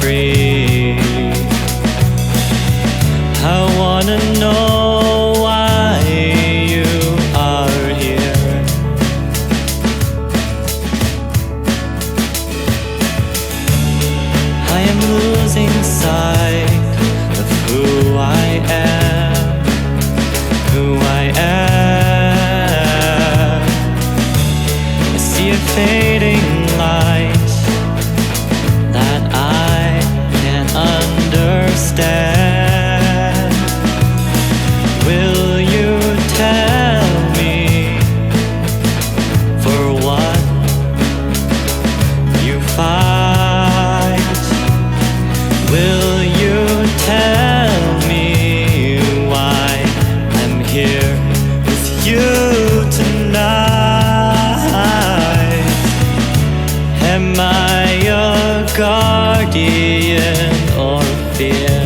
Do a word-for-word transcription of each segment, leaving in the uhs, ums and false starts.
free. I wanna know why you are here. I am losing sight of who I am, who I am. I see a fading light that I can't understand. Will you tell me for what you fight? Will you tell me why I'm here with you tonight? Am I your guardian or fear?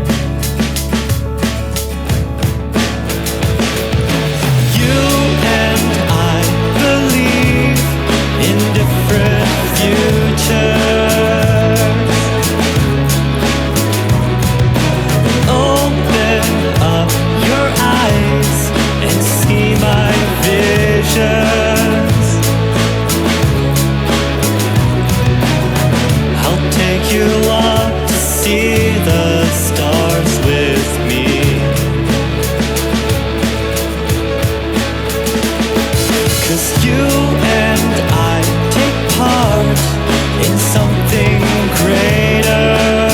You and I believe in different futures. Open up your eyes and see my visions. I'll take you up to see the stars with me. 'Cause you and I take part in something greater.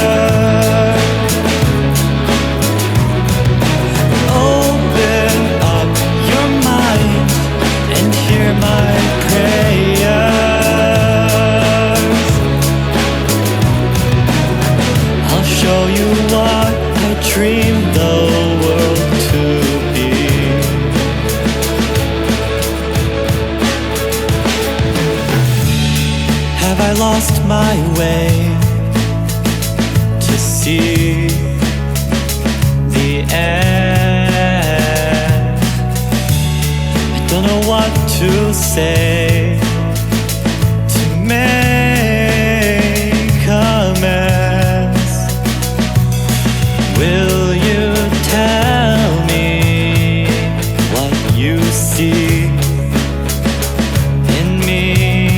Open up your mind and hear my prayers. I'll show you what I dreamed the world to be. Have I lost my way to see the end? I don't know what to say to make amends. Will you tell me what you see in me?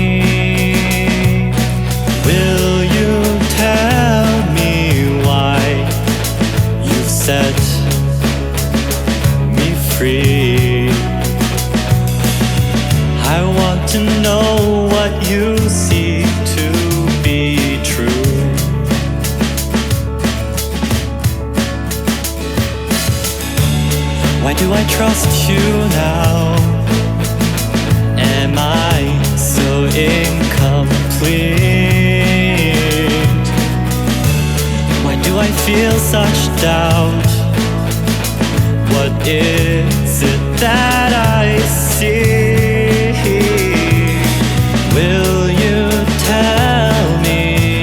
Will you tell me why you set me free? I want to know what you see to be true. Why do I trust you now? Am I so incomplete? Why do I feel such doubt? What is it that I see? Will you tell me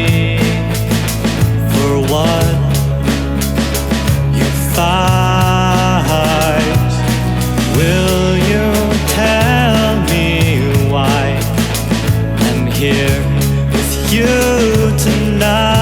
for what you fight? Will you tell me why I'm here with you tonight?